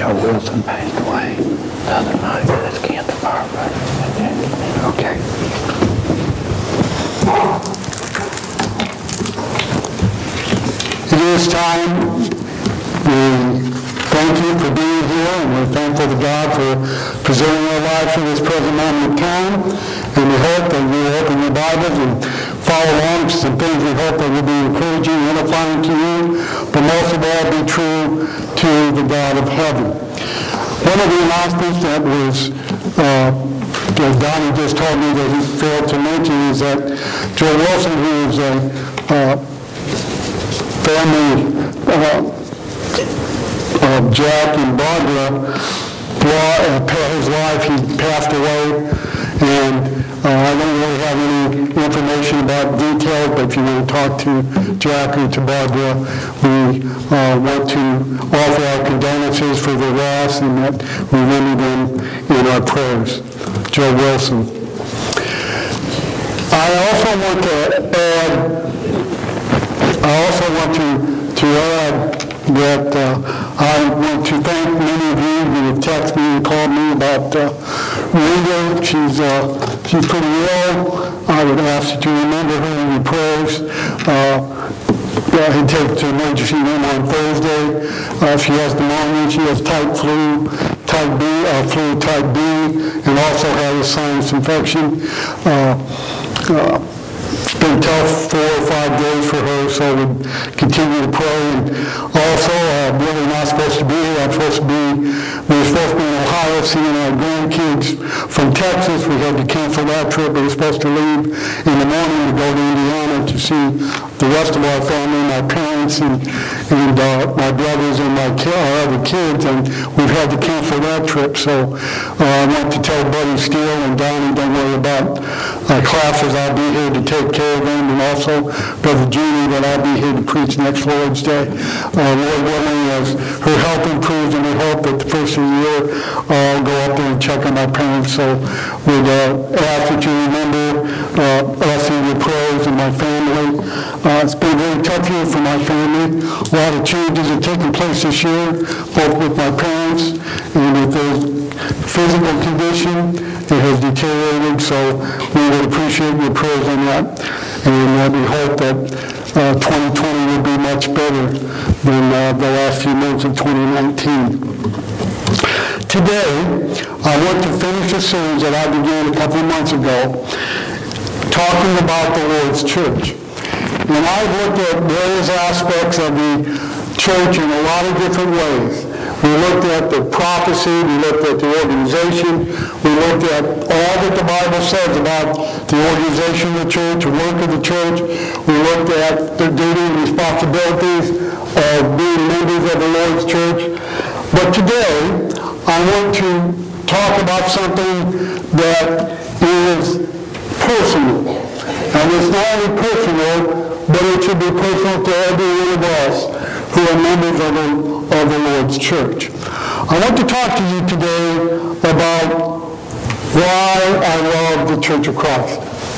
Joe Wilson passed away the other night. That's cancer firefighter. Okay. It is time. We thank you for being here, and we're thankful to God for preserving our lives for this present moment of time. And we hope that you will open your Bibles and follow along to some things we hope that will be encouraging and edifying to you, but most of all be true to the God of heaven. One of the announcements that was that Donnie just told me that he failed to mention is that Joe Wilson, who is a family of Jack and Barbara, his life, he passed away, and I don't really have any information about details, but if you want to talk to Jack or to Barbara, we want to offer our condolences for their loss and that we remember them in our prayers. Joe Wilson. I also want to add that I want to thank many of you who have texted me and called me about Rita. She's pretty ill. I would ask that you remember her in your prayers. He takes to emergency room on Thursday. She has pneumonia. She has flu type B, and also has a sinus infection. It's been tough 4 or 5 days for her, so we continue to pray. And also, really not supposed to be here. We were supposed to be in Ohio seeing our grandkids from Texas. We had to cancel that trip. We were supposed to leave in the morning to go to Indiana to see the rest of our family, my parents and my brothers and our other kids, and we've had to cancel that trip. So I want to tell Buddy Steele and Donnie, don't worry about classes. I'll be here to take care of them, and also Brother Judy, that I'll be here to preach next Lord's Day. Lord willing, as her health improves, and we hope that the first of the year I'll go up there and check on my parents. So we'd ask that you remember us in your prayers and my family. It's been a very tough year for my family. A lot of changes have taken place this year, both with my parents and with their physical condition. It has deteriorated, so we would appreciate your prayers on that. And we hope that 2020 will be much better than the last few months of 2019. Today, I want to finish a series that I began a couple of months ago, talking about the Lord's church. And I've looked at various aspects of the church in a lot of different ways. We looked at the prophecy, we looked at the organization, we looked at all that the Bible says about the organization of the church, the work of the church. We looked at the duty and responsibilities of being members of the Lord's church. But today, I want to talk about something that is personal. And it's not only personal, but it should be personal to every one of us who are members of the Lord's church. I want to talk to you today about why I love the Church of Christ.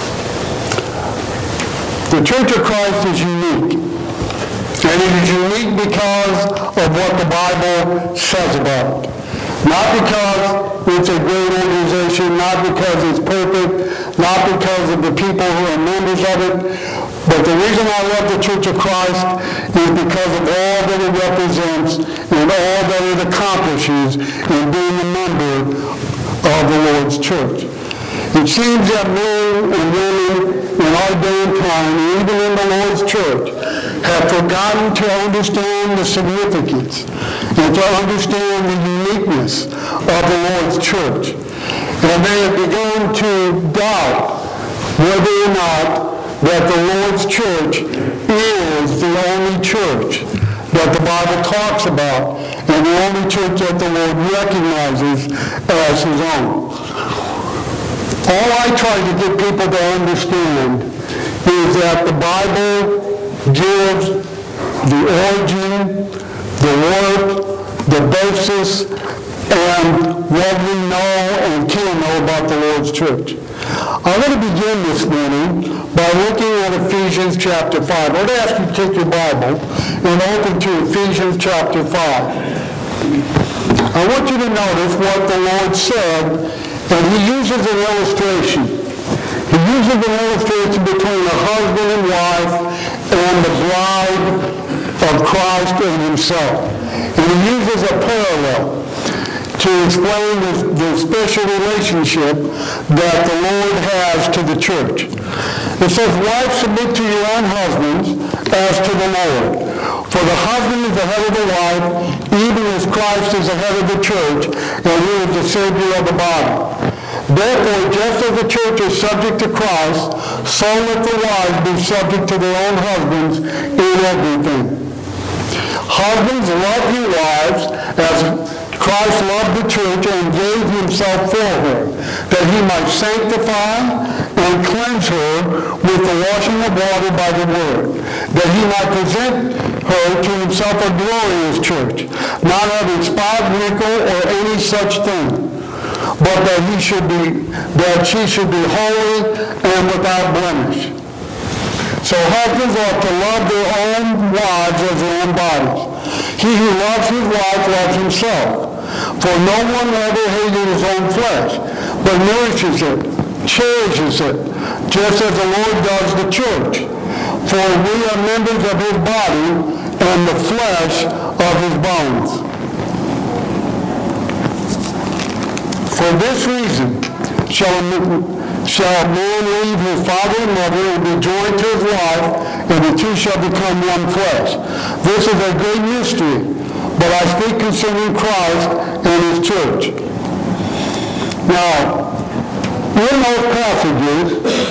The Church of Christ is unique. And it is unique because of what the Bible says about it. Not because it's a great organization, not because it's perfect, not because of the people who are members of it, but the reason I love the Church of Christ is because of all that it represents and all that it accomplishes in being a member of the Lord's church. It seems that men and women in our day and time, even in the Lord's church, have forgotten to understand the significance and to understand the uniqueness of the Lord's church. And they have begun to doubt whether or not that the Lord's church is the only church that the Bible talks about and the only church that the Lord recognizes as his own. All I try to get people to understand is that the Bible gives the origin, the work, the basis, and what we know and can know about the Lord's church. I want to begin this morning by looking at Ephesians chapter 5. I want to ask you to take your Bible and open to Ephesians chapter 5. I want you to notice what the Lord said, and he uses an illustration. He uses an illustration between a husband and wife and the bride of Christ and himself. And he uses a parallel to explain the special relationship that the Lord has to the church. It says, wives, submit to your own husbands as to the Lord. For the husband is the head of the wife, even as Christ is the head of the church, and he is the Savior of the body. Therefore, just as the church is subject to Christ, so let the wives be subject to their own husbands in everything. Husbands, love your wives as Christ loved the church and gave himself for her, that he might sanctify and cleanse her with the washing of water by the word, that he might present her to himself a glorious church, not having spot, wrinkle, or any such thing, but that she should be holy and without blemish. So husbands ought to love their own wives as their own bodies. He who loves his wife loves himself. For no one ever hated his own flesh, but nourishes it, cherishes it, just as the Lord does the church. For we are members of his body and the flesh of his bones. For this reason shall a man leave his father and mother and be joined to his wife, and the two shall become one flesh. This is a great mystery, but I speak concerning Christ and his church. Now, in those passages,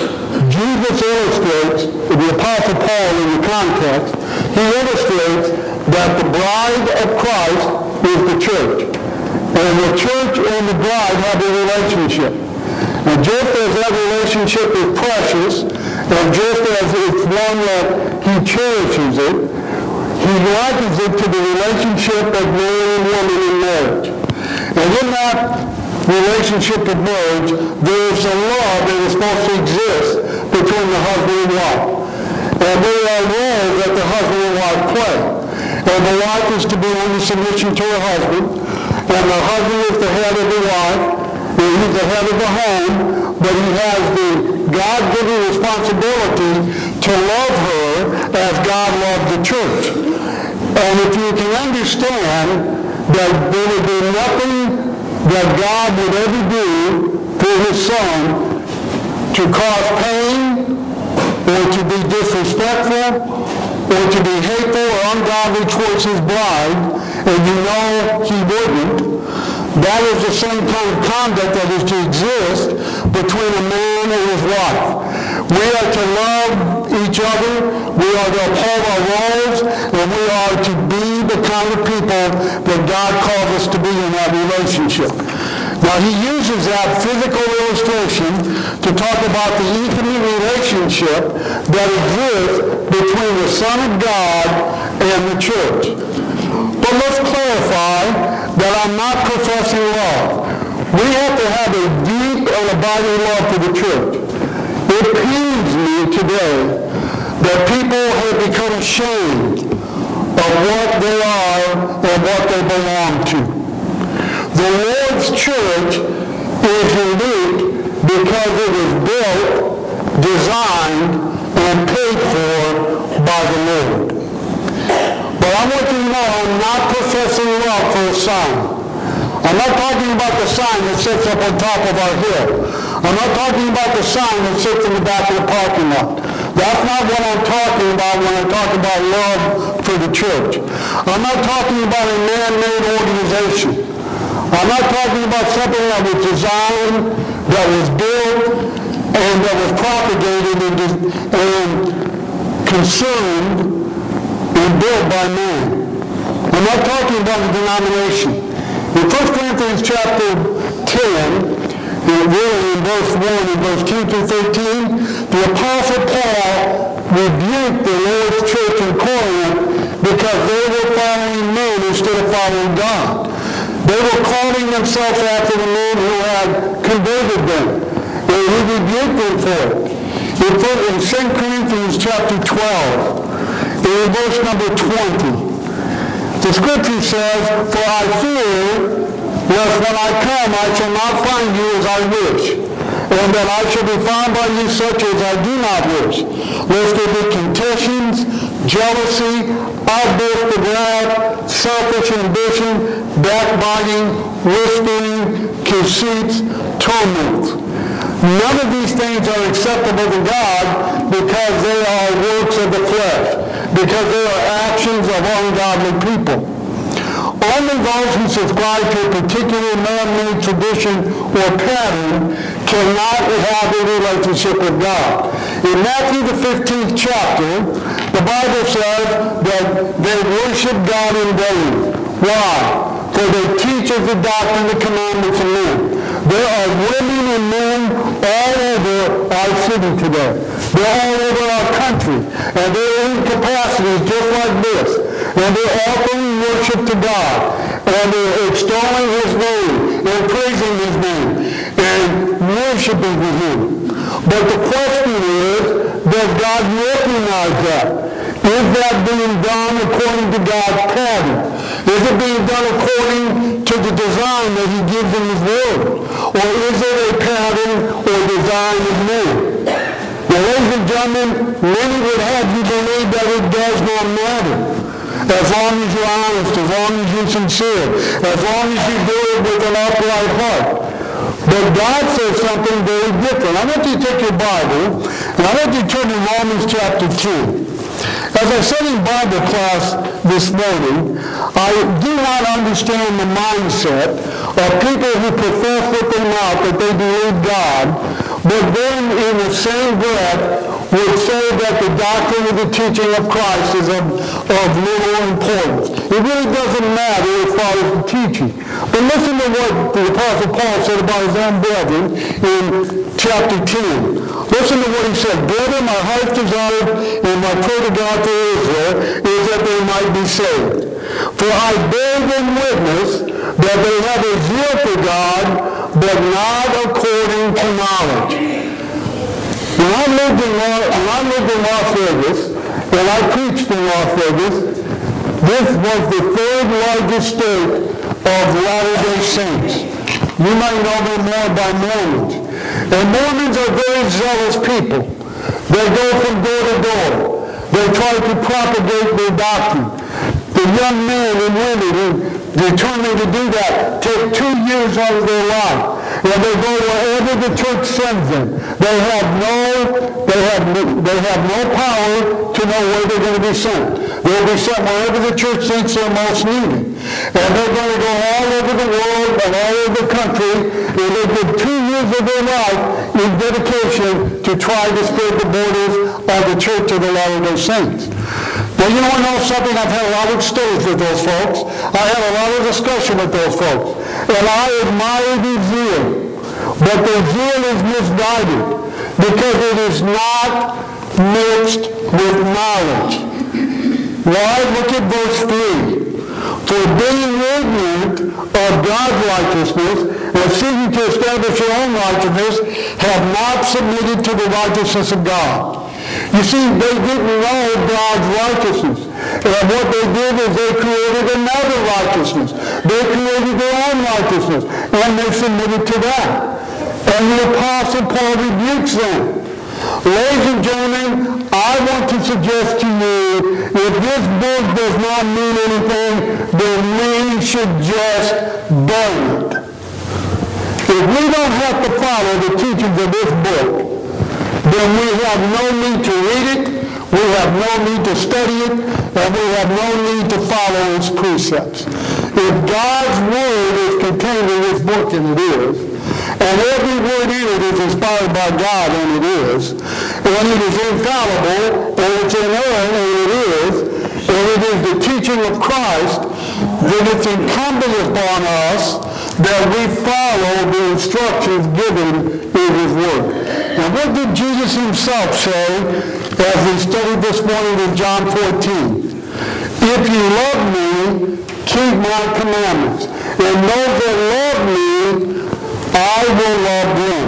Jesus illustrates, the Apostle Paul in the context, he illustrates that the bride of Christ is the church. And the church and the bride have a relationship. And just as that relationship is precious, and just as it's one that he cherishes it, he likens it to the relationship of man and woman in marriage. And in that relationship of marriage, there is a love that is supposed to exist between the husband and wife. And there are roles that the husband and wife play. And the wife is to be under submission to her husband, and the husband is the head of the wife, and he's the head of the home, but he has the God-given responsibility to love her as God loved the church. And if you can understand that there would be nothing that God would ever do through his Son to cause pain or to be disrespectful or to be hateful or ungodly towards his bride, and you know he wouldn't, that is the same kind of conduct that is to exist between a man and his wife. We are to love each other, we are to uphold our roles, and we are to be the kind of people that God calls us to be in that relationship. Now he uses that physical illustration to talk about the intimate relationship that exists between the Son of God and the church. But let's clarify that I'm not professing love. We have to have a deep and abiding love for the church. It pains me today that people have become ashamed of what they are and what they belong to. The Lord's church is unique because it was built, designed, and paid for by the Lord. But I want you to know I'm not professing love for a sign. I'm not talking about the sign that sits up on top of our hill. I'm not talking about the sign that sits in the back of the parking lot. That's not what I'm talking about when I talk about love for the church. I'm not talking about a man-made organization. I'm not talking about something that was designed, that was built, and that was propagated and consumed and built by man. I'm not talking about a denomination. In 1 Corinthians chapter 10, really in verse 1 and verse 2 through 13, the Apostle Paul rebuked the Lord's church in Corinth because they were following men instead of following God. They were calling themselves after the man who had converted them, and he rebuked them for it. In 2 Corinthians chapter 12, in verse number 20, 2 The scripture says, "For I fear lest when I come I shall not find you as I wish, and that I shall be found by you such as I do not wish, lest there be contentions, jealousy, outbursts of wrath, selfish ambition, backbiting, whispering, conceits, tumults. None of these things are acceptable to God because they are works of the flesh, because they are actions of ungodly people." Only those who subscribe to a particular man-made tradition or pattern cannot have a relationship with God. In Matthew the 15th chapter, the Bible says that they worship God in vain. Why? For they teach as the doctrine the commandments of men. There are women and men all over our city today. They're all over our country. And they're in capacities just like this. And they're offering worship to God. And they're extolling His name and praising His name and worshiping Him. But the question is, does God recognize that? Is that being done according to God's pattern? Is it being done according to the design that He gives in His Word? Or is it a pattern or design of men? Now, ladies and gentlemen, many would have you believe that it does not matter. As long as you're honest, as long as you're sincere, as long as you do it with an upright heart. But God says something very different. I want you to take your Bible, and I want you to turn to Romans chapter 2. As I said in Bible class this morning, I do not understand the mindset of people who profess with their mouth that they believe God, but then in the same breath would say that the doctrine of the teaching of Christ is of little importance. It really doesn't matter as far as the teaching. But listen to what the Apostle Paul said about his own brethren in chapter 10. Listen to what he said. "Brethren, my heart's desire and my prayer to God for Israel is that they might be saved. For I bear them witness that they have a zeal for God, but not according to knowledge." When I lived in Las Vegas, and I preached in Las Vegas, this was the third largest state of Latter-day Saints. You might know them more by Mormons. And Mormons are very zealous people. They go from door to door. They try to propagate their doctrine. The young men and women who determined to do that take 2 years out of their life. And they go wherever the church sends them. They have no power to know where they're going to be sent. They'll be sent wherever the church thinks they're most needed. And they're going to go all over the world and all over the country, and they give 2 years of their life in dedication to try to spread the borders of the Church of the Latter-day Saints. Now, you want to know something? I've had a lot of studies with those folks. I had a lot of discussion with those folks. And I admire their zeal. But their zeal is misguided because it is not mixed with knowledge. Why? Look at verse 3. "For being ignorant of God's righteousness and seeking to establish your own righteousness, have not submitted to the righteousness of God." You see, they didn't know God's righteousness. And what they did is they created another righteousness. They created their own righteousness. And they submitted to that. And the Apostle Paul rebukes them. Ladies and gentlemen, I want to suggest to you, if this book does not mean anything, then we should just burn it. If we don't have to follow the teachings of this book, then we have no need to read it, we have no need to study it, and we have no need to follow its precepts. If God's word is contained in this book, and it is, and every word in it is inspired by God, and it is, and it is infallible, and it's inerrant, and it is, and it is the teaching of Christ, then it's incumbent upon us that we follow the instructions given in His Word. Now, what did Jesus Himself say as we studied this morning in John 14? "If you love me, keep my commandments. And those that love me, I will love them."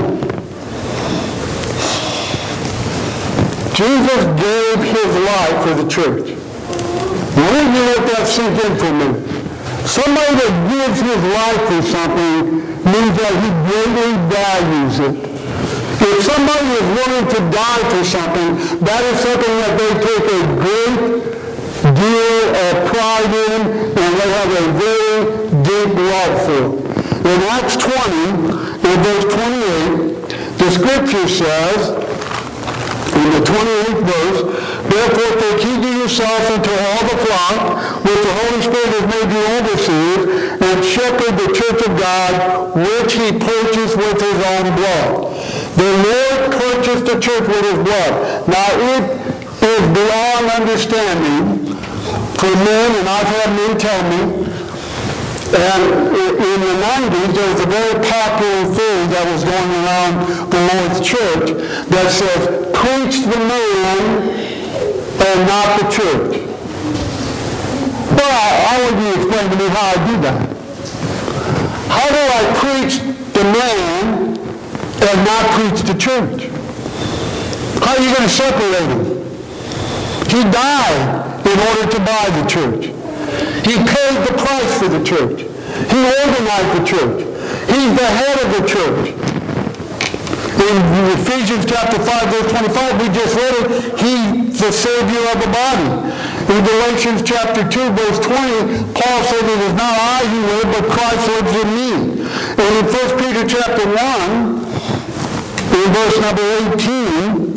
Jesus gave His life for the church. I want you to let that sink in for a minute. Somebody that gives his life for something means that he greatly values it. If somebody is willing to die for something, that is something that they take a great deal of pride in, and they have a very deep love for. In Acts 20, in verse 28, the scripture says, in the 28th verse, therefore take heed to yourselves and to all the flock, which the Holy Spirit has made you overseers, and shepherd the church of God, which he purchased with his own blood. The Lord purchased the church with his blood. Now it is beyond understanding for men, and I've had men tell me, and in the 90s, there was a very popular thing that was going around the Lord's church that says, preach the man and not the church. Well, I want you to explain to me how I do that. How do I preach the man and not preach the church? How are you going to separate him? He died in order to buy the church. He paid the price for the church. He organized the church. He's the head of the church. In Ephesians chapter 5, verse 25, we just read it, he's the Savior of the body. In Galatians chapter 2, verse 20, Paul said, it is not I who live, but Christ lives in me. And in 1 Peter chapter 1, in verse number 18,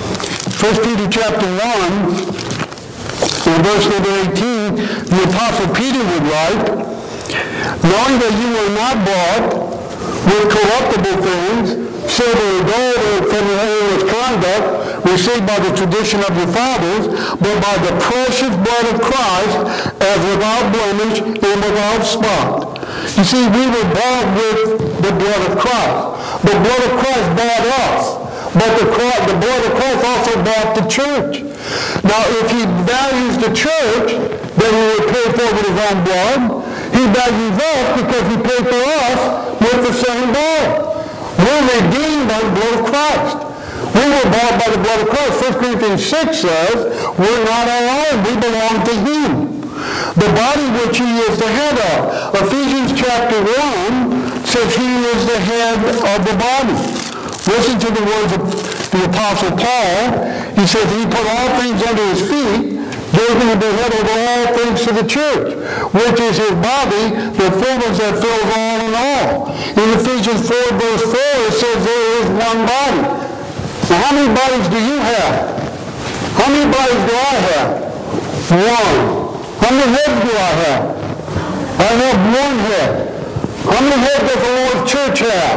1 Peter chapter 1, in verse number 18, the Apostle Peter would write, knowing that you were not bought with corruptible things, silver or gold, or from your errorless conduct, received by the tradition of your fathers, but by the precious blood of Christ, as without blemish and without spot. You see, we were bought with the blood of Christ. The blood of Christ bought us. But the blood of Christ also bought the church. Now, if he values the church, then he would pay for it with his own blood. He values us because he paid for us with the same blood. We're redeemed by the blood of Christ. We were bought by the blood of Christ. 1 Corinthians 6 says, we're not our own. We belong to him. The body which he is the head of. Ephesians chapter 1 says he is the head of the body. Listen to the words of the Apostle Paul. He says he put all things under his feet, gave him to be head over all things to the church, which is his body, the fullness that fills all in all. In Ephesians 4, verse 4, it says there is one body. Now, how many bodies do you have? How many bodies do I have? One. How many heads do I have? I have one head. How many heads does the Lord's church have?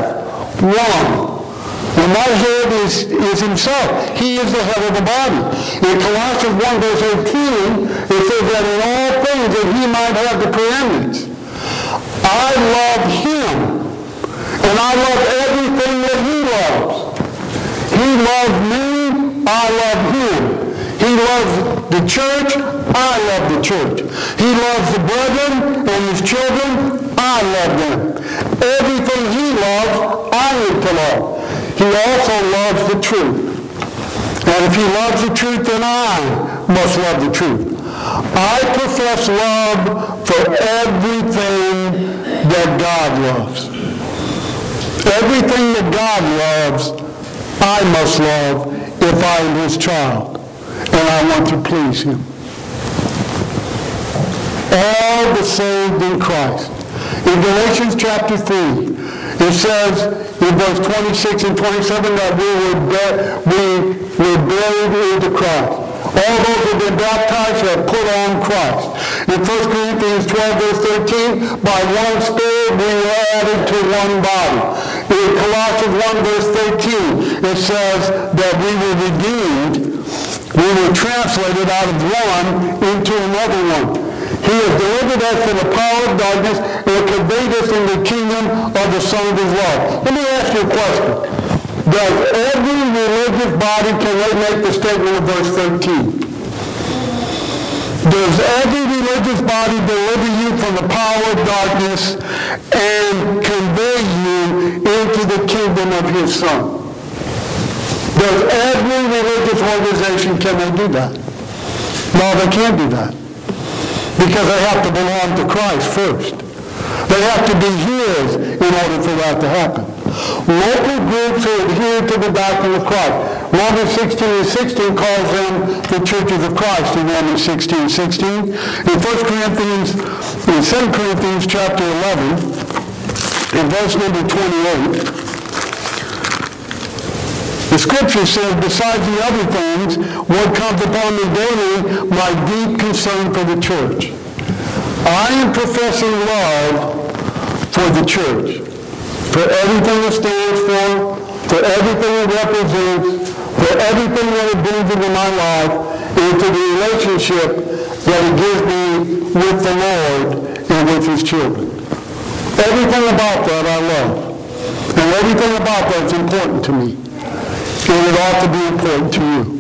One. And my head is himself. He is the head of the body. In Colossians 1 verse 18, it says that in all things that he might have the preeminence. I love him. And I love everything that he loves. He loves me. I love him. He loves the church. I love the church. He loves the brethren and his children. I love them. Everything he loves, I need to love. He also loves the truth. And if he loves the truth, then I must love the truth. I profess love for everything that God loves. Everything that God loves, I must love if I am his child. And I want to please him. All the saved in Christ. In Galatians chapter 3, it says in verse 26 and 27 that we were buried into Christ. All those who have been baptized have put on Christ. In 1 Corinthians 12, verse 13, by one Spirit we were added to one body. In Colossians 1, verse 13, it says that we were redeemed. We were translated out of one into another one. He has delivered us from the power of darkness and conveyed us in the kingdom of the Son of his love. Let me ask you a question. Does every religious body, can they make the statement of verse 13? Does every religious body deliver you from the power of darkness and convey you into the kingdom of his Son? Does every religious organization, can they do that? No, they can't do that. because they have to belong to Christ first. They have to be his in order for that to happen. Local groups who adhere to the doctrine of Christ. Romans 16:16 calls them the churches of Christ in Romans 16:16. In 2 Corinthians chapter 11, in verse number 28, the scripture says, besides the other things, what comes upon me daily, my deep concern for the church. I am professing love for the church, for everything it stands for everything it represents, for everything that it brings into my life, and to the relationship that it gives me with the Lord and with his children. Everything about that I love. And everything about that is important to me. And it ought to be important to you.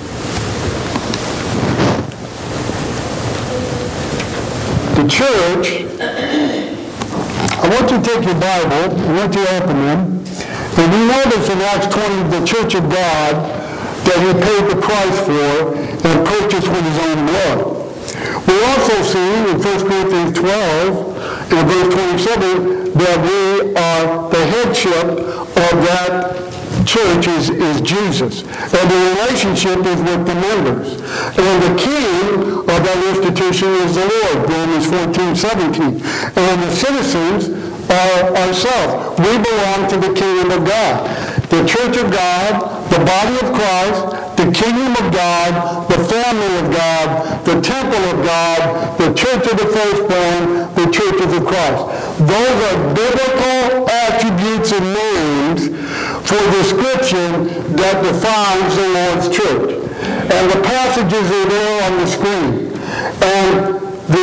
The church, I want you to take your Bible, I want you to open them, and we notice in Acts 20, the church of God that he paid the price for and purchased with his own blood. We also see in 1 Corinthians 12, in verse 27, that we are the headship of that church is Jesus. And the relationship is with the members. And the king of that institution is the Lord, Romans 14:17. And the citizens are ourselves. We belong to the kingdom of God. The church of God, the body of Christ, the kingdom of God, the family of God, the temple of God, the church of the firstborn, the churches of Christ. Those are biblical attributes and names for description that defines the Lord's church. And the passages are there on the screen. And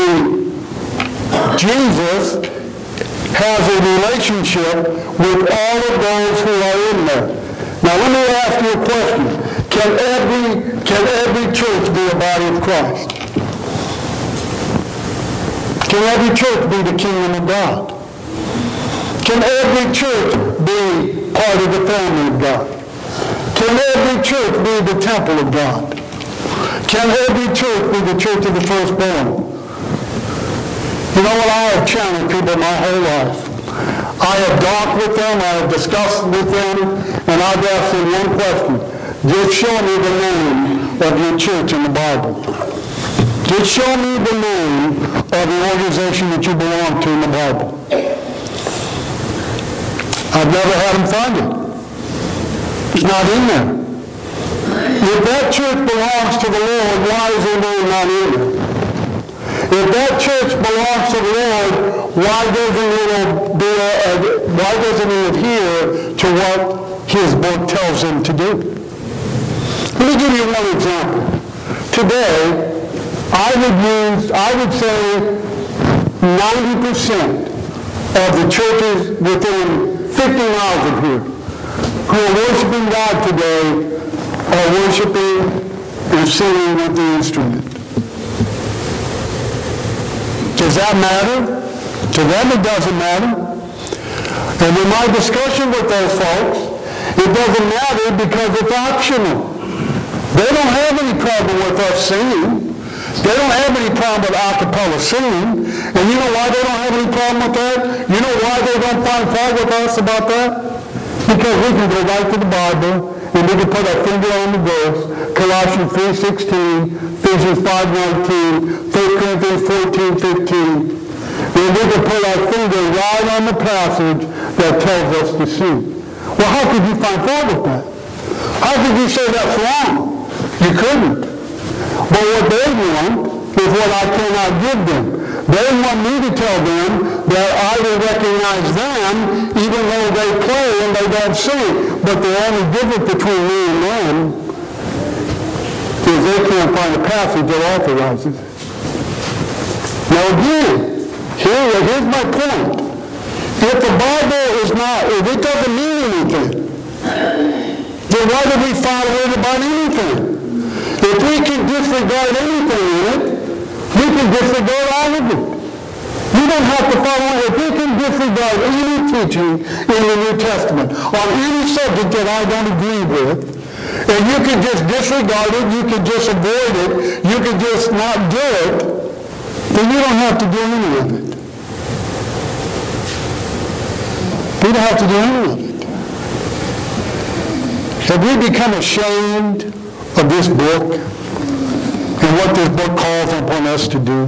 Jesus has a relationship with all of those who are in there. Now let me ask you a question. Can every church be a body of Christ? Can every church be the kingdom of God? Can every church be part of the family of God? Can every church be the temple of God? Can every church be the church of the firstborn? You know what? I have challenged people my whole life. I have talked with them, I have discussed with them, and I've asked them one question. Just show me the name of your church in the Bible. Just show me the name of the organization that you belong to in the Bible. I've never had them find it. It's not in there. If that church belongs to the Lord, why is their name not in there? If that church belongs to the Lord, why doesn't he adhere to what his book tells him to do? Let me give you one example. Today, I would say 90% of the churches within 50 miles of here who are worshiping God today are worshiping and singing with the instrument. Does that matter? To them it doesn't matter. And in my discussion with those folks, it doesn't matter because it's optional. They don't have any problem with us singing. They don't have any problem with a cappella singing. And you know why they don't have any problem with that? You know why they don't find fault with us about that? Because we can go right to the Bible and we can put our finger on the verse, Colossians 3:16, Ephesians 5:19, 1 Corinthians 14:15. And we can put our finger right on the passage that tells us to sing. Well, how could you find fault with that? How could you say that's wrong? You couldn't. But what they want is what I cannot give them. They want me to tell them that I will recognize them even though they play and they don't sing. But the only difference between me and them is they can't find a passage that authorizes it. Now again, here's my point. If the Bible if it doesn't mean anything, then why do we follow it about anything? If we can disregard anything in it, we can disregard all of it. We don't have to follow it. If we can disregard any teaching in the New Testament on any subject that I don't agree with, and you can just disregard it, you can just avoid it, you can just not do it, then you don't have to do any of it. We don't have to do any of it. Have we become ashamed of this book and what this book calls upon us to do?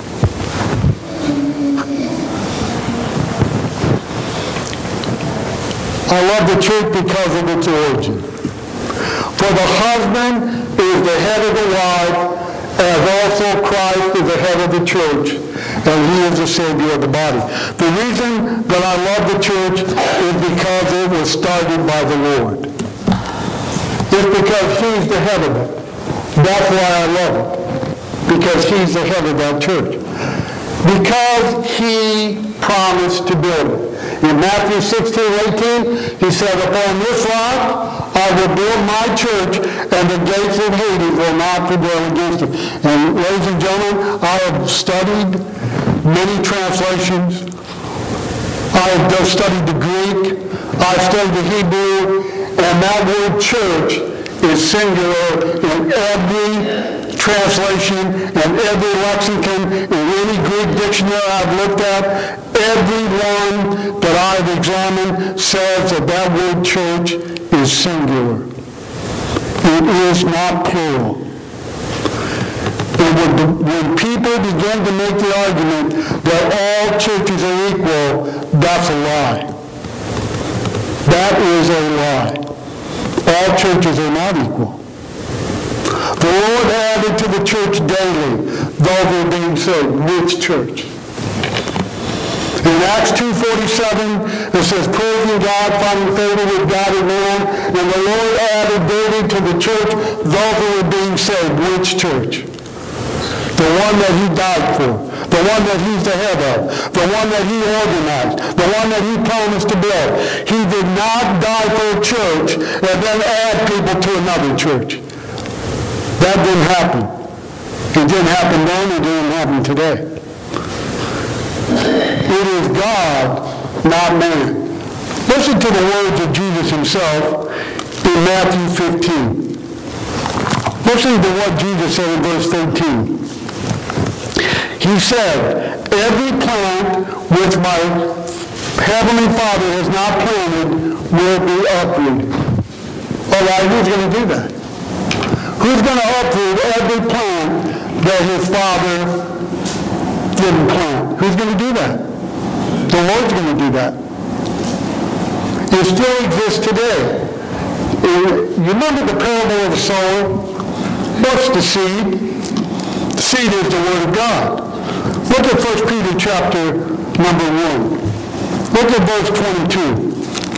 I love the church because of its origin. For the husband is the head of the wife, as also Christ is the head of the church, and he is the Savior of the body. The reason that I love the church is because it was started by the Lord. It's because he's the head of it. That's why I love it. Because he's the head of that church. Because he promised to build it. In Matthew 16:18, he said, upon this rock I will build my church, and the gates of Hades will not prevail against it. And ladies and gentlemen, I have studied many translations. I have studied the Greek. I've studied the Hebrew. And that word church is singular in every translation and every lexicon, in any Greek dictionary I've looked at. Every one that I've examined says that that word church is singular. It is not plural. And when people begin to make the argument that all churches are equal, that's a lie. That is a lie. All churches are not equal. The Lord added to the church daily those who are being saved. Which church? In Acts 2:47, it says, praising God, finding favor with God and man, and the Lord added daily to the church those who were being saved. Which church? The one that he died for. The one that he's the head of. The one that he organized. The one that he promised to build. He did not die for a church and then add people to another church. That didn't happen. It didn't happen then, it didn't happen today. It is God, not man. Listen to the words of Jesus himself in Matthew 15. Listen to what Jesus said in verse 13. He said, every plant which my heavenly Father has not planted will be uprooted. All right, who's going to do that? Who's going to uproot every plant that his Father didn't plant? Who's going to do that? The Lord's going to do that. It still exists today. You remember the parable of the sower? What's the seed? The seed is the Word of God. Look at 1 Peter chapter number 1. Look at verse 22.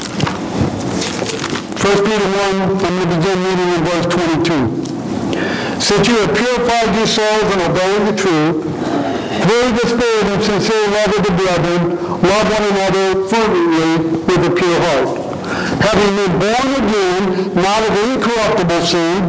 1 Peter 1, I'm going to begin reading in verse 22. Since you have purified your souls in obeying the truth, through the Spirit and sincere love of the brethren, love one another fervently with a pure heart. Having been born again, not of incorruptible seed,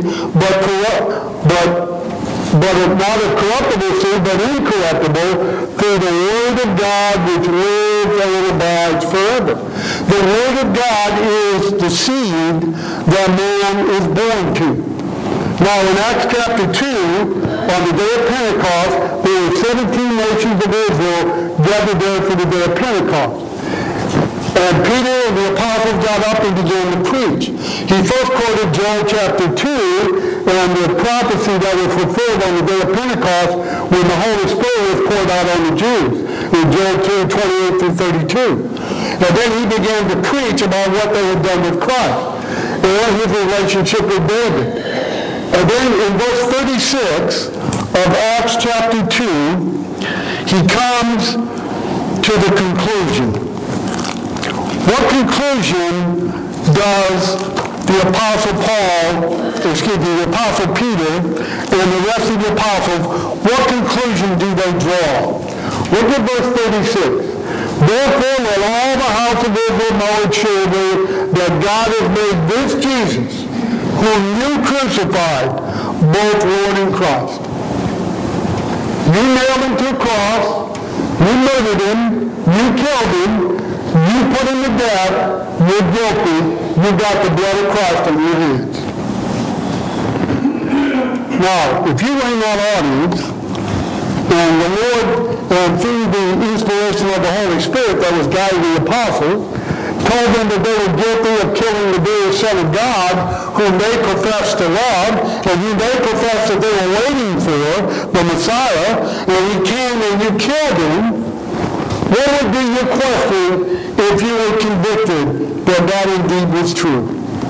not of corruptible seed, but incorruptible, through the Word of God which lives and abides forever. The Word of God is the seed that man is born to. Now in Acts chapter 2, on the day of Pentecost, there were 17 nations of Israel gathered there for the day of Pentecost. And Peter and the apostles got up and began to preach. He first quoted Joel chapter 2 and the prophecy that was fulfilled on the day of Pentecost when the Holy Spirit was poured out on the Jews in Joel 2:28 through 32. And then he began to preach about what they had done with Christ and his relationship with David. And then in verse 36 of Acts chapter 2, he comes to the conclusion. What conclusion does the Apostle the Apostle Peter and the rest of the apostles, what conclusion do they draw? Look at verse 36. Therefore let all the house of Israel know assuredly that God has made this Jesus, whom you crucified, both Lord and Christ. You nailed him to a cross, you murdered him, you killed him, you put him to death, you're guilty, you got the blood of Christ on your hands. Now, if you were in that audience, And the Lord, through the inspiration of the Holy Spirit that was guiding the apostles, told them that they were guilty of killing the very Son of God, whom they professed to love, and whom they professed that they were waiting for, the Messiah, and he came and you killed him. What would be your question if you were convicted that that indeed was true?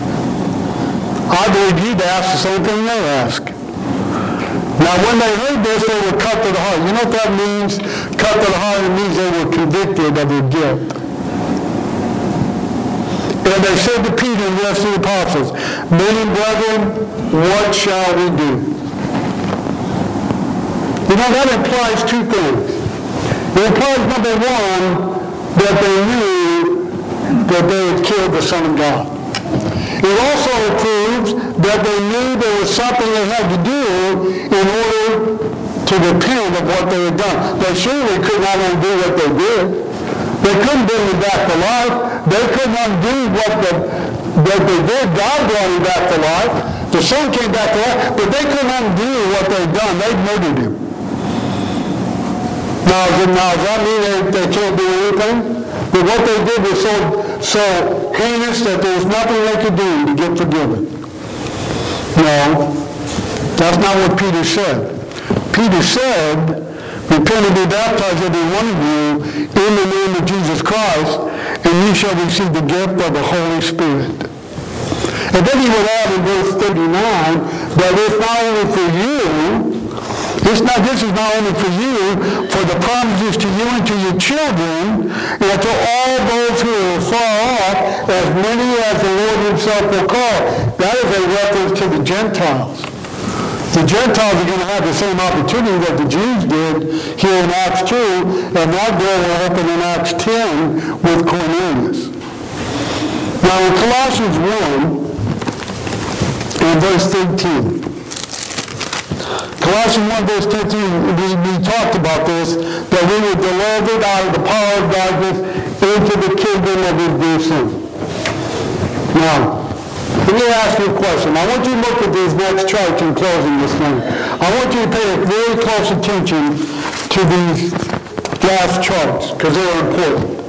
I believe you'd ask the same thing they ask. Now, when they heard this, they were cut to the heart. You know what that means? Cut to the heart, it means they were convicted of their guilt. And they said to Peter and the rest of the apostles, "Men and brethren, what shall we do?" You know, that implies two things. It implies, number one, that they knew that they had killed the Son of God. It also proves that they knew there was something they had to do in order to repent of what they had done. They surely could not undo what they did. They couldn't bring him back to life. They couldn't undo what they did. God brought him back to life. The Son came back to life, but they couldn't undo what they'd done. They'd murdered him. Now, does that mean they can't do anything? But what they did was so heinous that there was nothing they could do to get forgiven. No, that's not what Peter said. Peter said, "Repent and be baptized, every one of you, in the name of Jesus Christ, and you shall receive the gift of the Holy Spirit." And then he would add in verse 39 that it's not only for you, this is not only for you, for the promises to you and to your children, and to all those who are far off, as many as the Lord himself will call. That is a reference to the Gentiles. The Gentiles are going to have the same opportunity that the Jews did here in Acts 2, and that door will open in Acts 10 with Cornelius. Now in Colossians 1, in verse 13, Colossians 1 verse 13, we talked about this, that we were delivered out of the power of darkness into the kingdom of his dear Son. Now, let me ask you a question. I want you to look at these next charts in closing this morning. I want you to pay very close attention to these last charts, because they are important.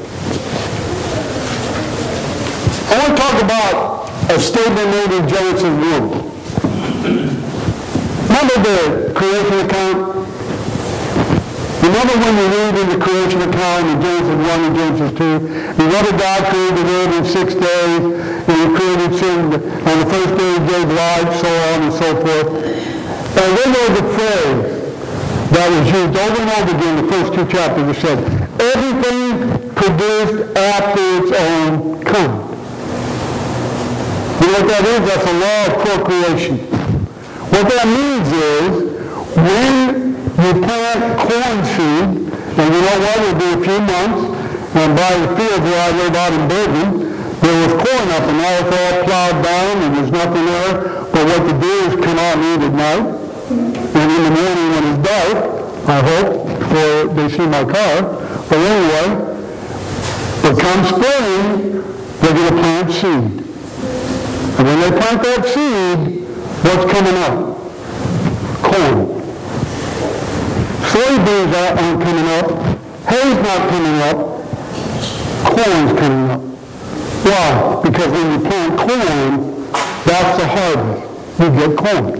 I want to talk about a statement made in Genesis 1. Remember the creation account? Remember when you read in the creation account in Genesis 1 and Genesis 2? Remember God created the world in 6 days, and he created sin, and the first day he gave life, so on and so forth. And then there was a phrase that was used over and over again in the first 2 chapters. It said, everything produced after its own kind. You know what that is? That's a law of procreation. What that means is, when you plant corn seed, and you know what, it'll be a few months, and by the field where I live out in Bergen, there was corn up, and now it's all plowed down, and there's nothing there, but what the deers come out and eat at night, and in the morning when it's dark, I hope, before they see my car, but anyway, but come spring, they're going to plant seed. And when they plant that seed, what's coming up? Corn. Soybeans aren't coming up. Hay's not coming up. Corn's coming up. Why? Because when you plant corn, that's the harvest. You get corn.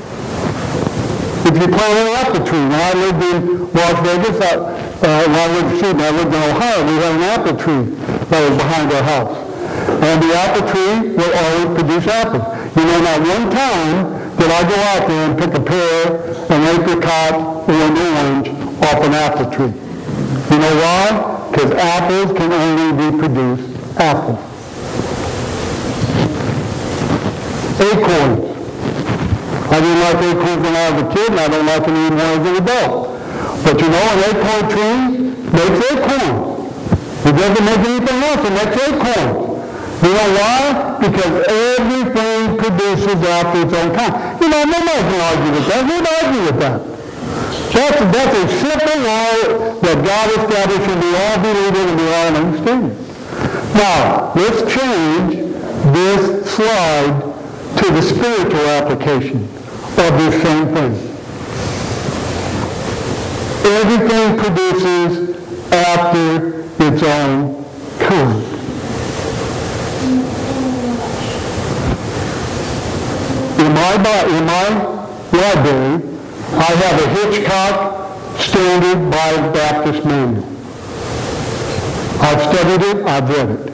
If you plant an apple tree, when I lived in Las Vegas, I lived in Ohio, we had an apple tree that was behind our house. And the apple tree will always produce apples. You know, not one time did I go out there and pick a pear, an apricot, or an orange off an apple tree. You know why? Because apples can only reproduce apples. Acorns. I didn't like acorns when I was a kid, and I don't like them even when I was an adult. But you know, an acorn tree makes acorns. It doesn't make anything else, it makes acorns. You know why? Because everything produces after its own kind. You know, nobody can argue with that. Who'd argue with that? That's a simple law that God established, and we all believe in and we all understand it. Now, let's change this slide to the spiritual application of this same thing. Everything produces after its own kind. In my library, I have a Hitchcock Standard Bible Baptist Manual. I've studied it, I've read it.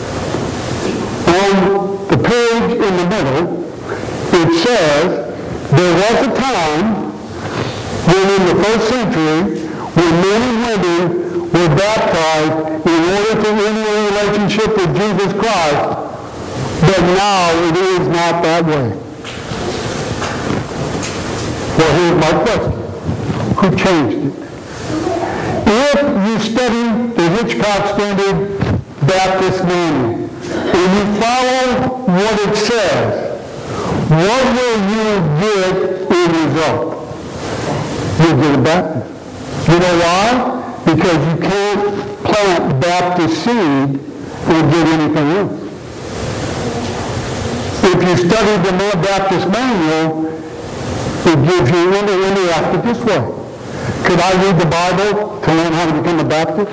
On the page in the middle, it says, there was a time when in the first century, when men and women were baptized in order to enter a relationship with Jesus Christ, but now it is not that way. Well, here's my question. Who changed it? If you study the Hitchcock Standard Baptist Manual and you follow what it says, what will you get in result? You'll get a Baptist. You know why? Because you can't plant Baptist seed and get anything else. If you study the More Baptist Manual, it gives you, let me ask it this way. Could I read the Bible to learn how to become a Baptist?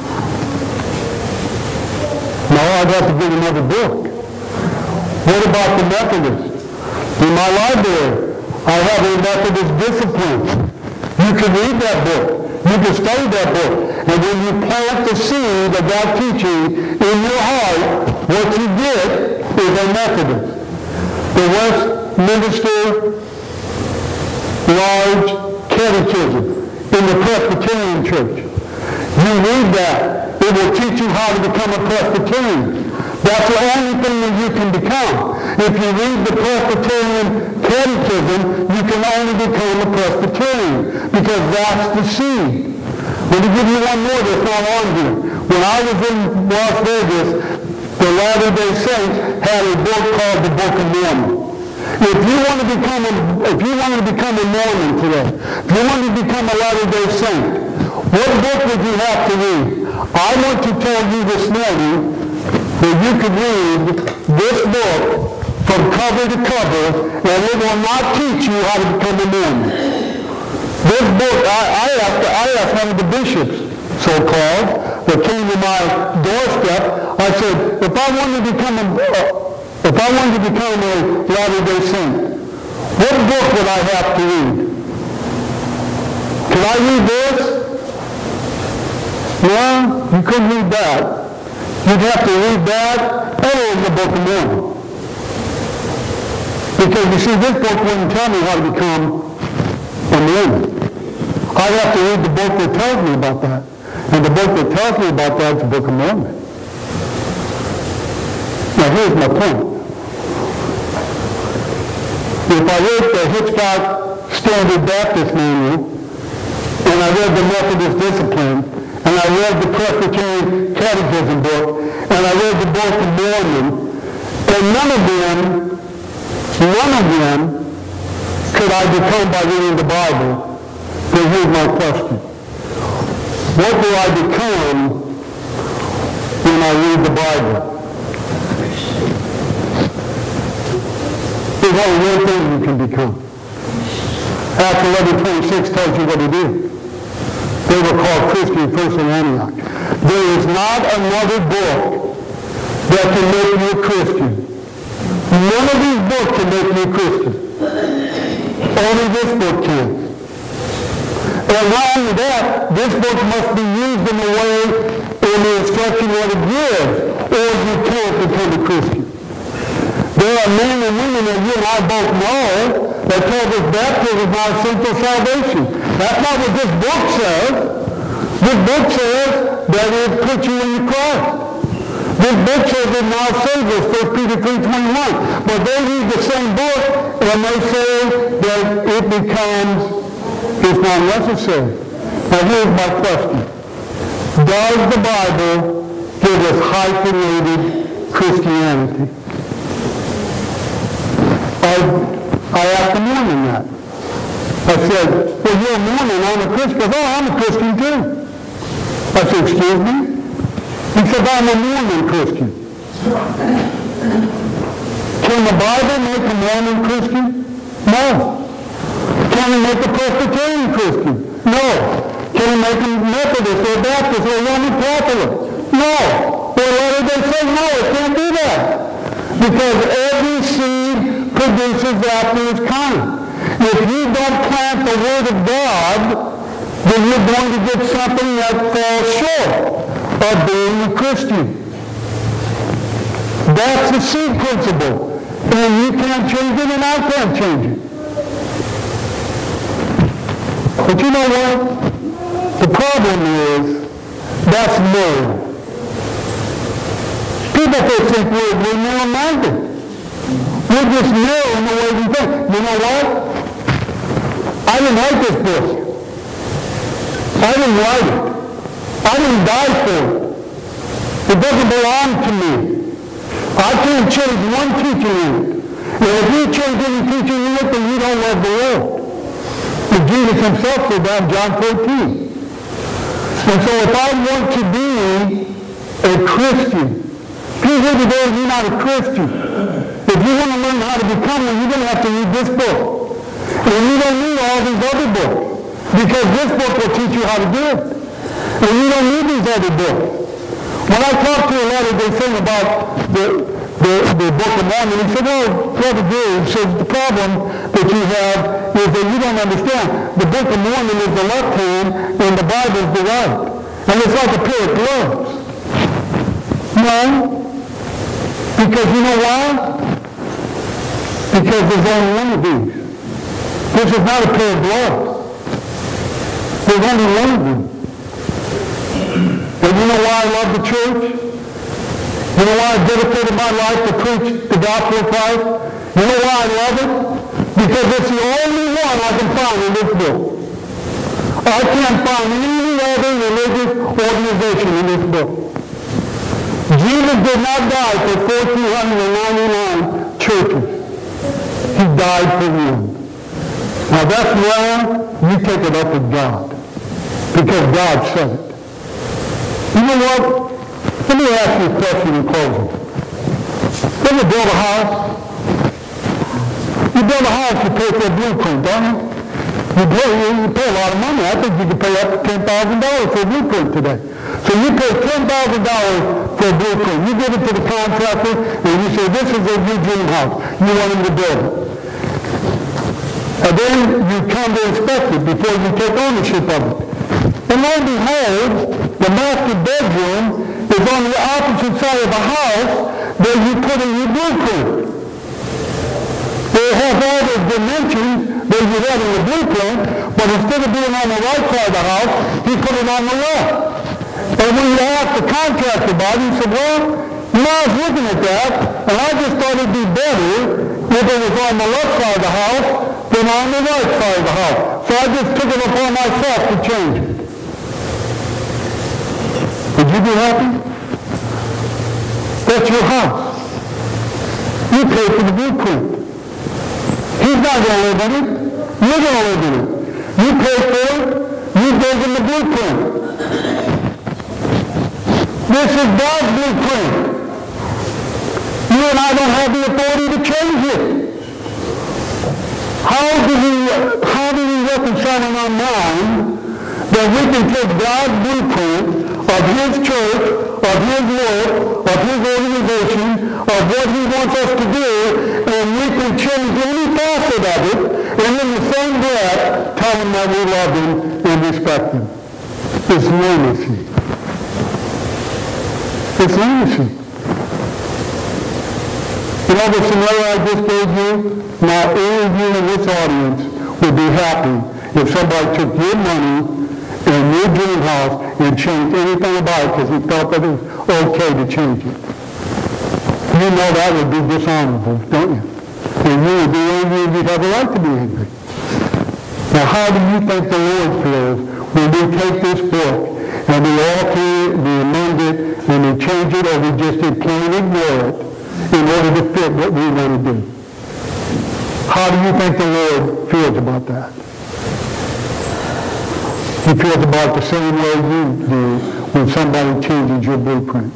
No, I'd have to get another book. What about the Methodists? In my library, I have a Methodist discipline. You can read that book. You can study that book. And when you plant the seed of that teaching in your heart, what you get is a Methodist. The Westminster Large Catechism in the Presbyterian Church. You read that. It will teach you how to become a Presbyterian. That's the only thing that you can become. If you read the Presbyterian Catechism, you can only become a Presbyterian because that's the seed. Let me give you one more that's not on here. When I was in Las Vegas, the Latter-day Saints had a book called the Book of Mormon. If you want to become a Mormon today, if you want to become a Latter-day Saint, what book would you have to read? I want to tell you this morning that you can read this book from cover to cover, and it will not teach you how to become a Mormon. This book, I asked one of the bishops, so-called, that came to my doorstep. I said, if I wanted to become a Latter-day Saint, what book would I have to read? Could I read this? No, you couldn't read that. You'd have to read that and the Book of Mormon. Because you see, this book wouldn't tell me how to become a Mormon. I'd have to read the book that tells me about that. And the book that tells me about that is the Book of Mormon. Now here's my point. If I read the Hitchcock Standard Baptist Manual, and I read the Methodist Discipline, and I read the Presbyterian Catechism book, and I read the Book of Mormon, and none of them could I become by reading the Bible, then here's my question. What do I become when I read the Bible? There's only one thing you can become. Acts 11:26 tells you what it is. They were called Christians first in Antioch. There is not another book that can make you a Christian. None of these books can make you a Christian. Only this book can. And not only that, this book must be used in the way, in the instruction that it gives, or you can't become a Christian. There are men and women that you and I both know that tell us baptism is not essential salvation. That's not what this book says. This book says that it puts you in Christ. This book says it now saves us, 1 Peter 3:21. But they read the same book and they say that it becomes, it's not necessary. Now here's my question. Does the Bible give us hyphenated Christianity? I asked the Mormon that. I said, well, you're a Mormon, I'm a Christian. He goes, oh, I'm a Christian too. I said, excuse me? He said, I'm a Mormon Christian. Can the Bible make a Mormon Christian? No. Can it make a Presbyterian Christian? No. Can he make them Methodist or Baptist or Roman Catholic? No. Well, why did they say no? It can't do that. Because every seed produces after its kind. If you don't plant the Word of God, then you're going to get something that falls short of being a Christian. That's the seed principle. And you can't change it and I can't change it. But you know what? The problem is, that's moral. People think we're narrow-minded. We're just narrow in the way we think. You know what? I didn't write this book. I didn't write it. I didn't die for it. It doesn't belong to me. I can't change one teaching in it. And if you change any teaching in it, then you don't love the Lord. And Jesus himself said that in John 14. And so if I want to be a Christian, if you're here today and you're not a Christian, if you want to learn how to become one, you're going to have to read this book. And you don't need all these other books, because this book will teach you how to do it. And you don't need these other books. When I talked to a lot of they saying about the Book of Mormon, he said, well, Brother Gary, he says the problem that you have is that you don't understand. The Book of Mormon is the left hand and the Bible is the right. And it's like a pair of gloves. No. Because you know why? Because there's only one of these. This is not a pair of gloves. There's only one of them. And you know why I love the church? You know why I dedicated my life to preach the gospel of Christ? You know why I love it? Because it's the only one I can find in this book. I can't find any other religious organization in this book. Jesus did not die for 1,499 churches. He died for one. Now that's wrong. You take it up with God. Because God said it. You know what? Let me ask you a question in closing. You ever build a house? You build a house, you pay for a blueprint, don't you? You pay a lot of money. I think you can pay up to $10,000 for a blueprint today. So you pay $10,000 for a blueprint. You give it to the contractor, and you say, this is a new dream house. You want him to build it. And then you come to inspect it before you take ownership of it. And lo and behold, the master bedroom is on the opposite side of the house that you put in your blueprint. They have all the dimensions that you had in the blueprint, but instead of being on the right side of the house, he put it on the left. And when you asked the contractor about it, he said, well, you know, I was looking at that, and I just thought it'd be better if it was on the left side of the house than on the right side of the house. So I just took it upon myself to change it. Would you be happy? That's your house. You pay for the blueprint. He's not going to live in it. You're going to live in it. You pay for it. You gave him the blueprint. This is God's blueprint. You and I don't have the authority to change it. How do we reconcile in our mind that we can take God's blueprint of his church, of his work, of his organization, of what he wants us to do, and we can change any facet of it, and in the same breath tell him that we love him and respect him? It's lunacy. It's lunacy. You know, the scenario I just gave you, now any of you in this audience would be happy if somebody took your money and your dream house and changed anything about it because he felt that it was okay to change it. You know that would be dishonorable, don't you? And you would be angry and you'd have a right to be angry. Now how do you think the Lord feels when we take this book and we alter it, we amend it, and we change it, or we just plain ignore it in order to fit what we want to do? How do you think the Lord feels about that? He feels about the same way you do when somebody changes your blueprint.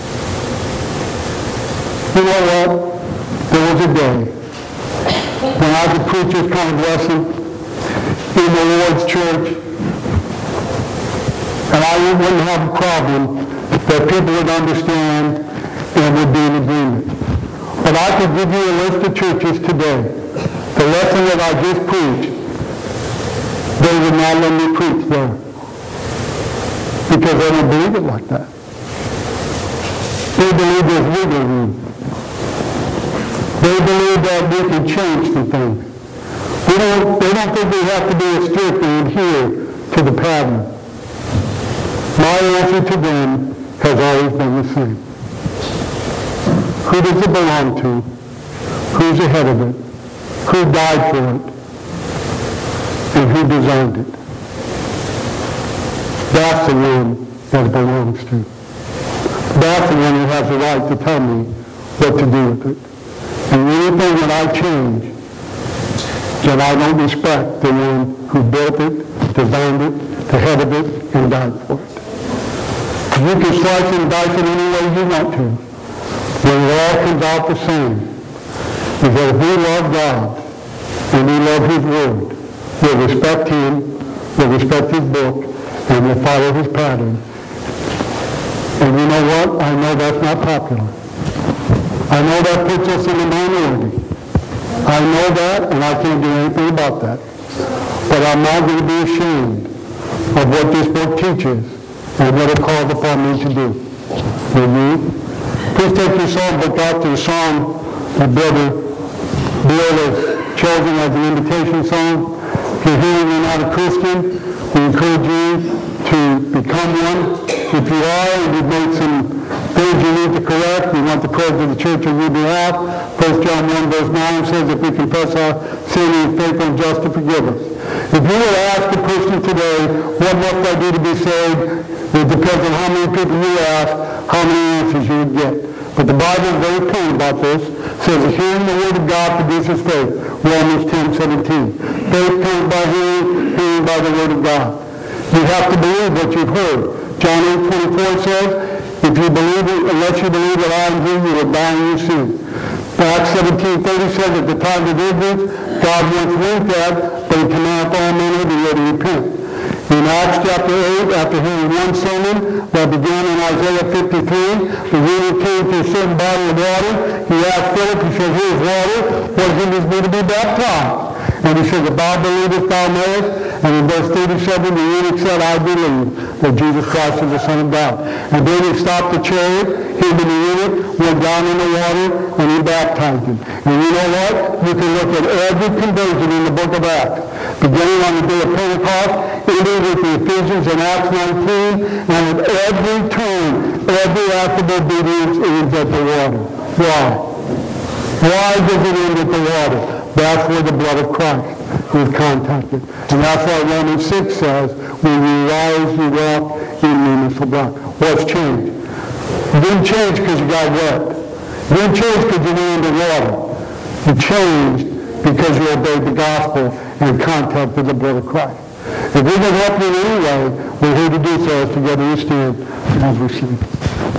You know what? There was a day when I could preach this kind of lesson in the Lord's church, And I wouldn't have a problem that people would understand and would be in agreement. But I could give you a list of churches today, the lesson that I just preached, they would not let me preach there. Because they don't believe it like that. They believe there's wiggle room. They believe that we can change some things. They don't think we have to be as strict and adhere to the pattern. My answer to them has always been the same. Who does it belong to? Who's ahead of it? Who died for it? And who designed it? That's the one that it belongs to. That's the one who has the right to tell me what to do with it. And anything that I change, that I don't respect the one who built it, designed it, the head of it, and died for it. You can slice and dice it any way you want to. When it all comes out the same. Because if we love God and we love His Word, we'll respect Him, we'll respect His book, and we'll follow His pattern. And you know what? I know that's not popular. I know that puts us in the minority. I know that, and I can't do anything about that. But I'm not going to be ashamed of what this book teaches and what it calls upon me to do. Will you? Please take your song book out to the song that Brother Bill has chosen as an invitation song. If you're here and you're not a Christian, we encourage you to become one. If you are and you've made some things you need to correct, we want the president of the church on your behalf. 1 John 1 verse 9 says, if we confess our sin, He is faithful and just to forgive us. If you were to ask a person today, what must I do to be saved? It depends on how many people you ask, how many answers you would get. But the Bible is very plain about this. It says that hearing the Word of God produces faith. Romans 10:17. Faith comes by hearing, hearing by the Word of God. You have to believe what you've heard. John 8:24 says, if you believe it, unless you believe that I am He, you will die in your sin. Acts 17:30 says at the time of ignorance, God once winked at, but He commanded all men everywhere to repent. In Acts chapter 8, after hearing one sermon that began in Isaiah 53, the ruler came to a certain bottle of water. He asked Philip, he said, here's water. What hinders me to be baptized? And he said, if thou believest, thou mayest. And in verse 37, the eunuch said, I believe that Jesus Christ is the Son of God. And then he stopped the chariot. Him and the eunuch went down in the water, and he baptized him. And you know what? You can look at every conversion in the book of Acts, beginning on the day of Pentecost, ending with the Ephesians in Acts 19, and at every turn, every act of obedience ends at the water. Why? Why does it end at the water? That's where the blood of Christ is contacted. And that's why Romans 6 says, when you rise, you walk in newness of life. What's changed? You didn't change because you got wet. You didn't change because you went into water. You changed because you obeyed the gospel and contacted the blood of Christ. If we can help you in any way, we're here to do so as together we stand as we sing.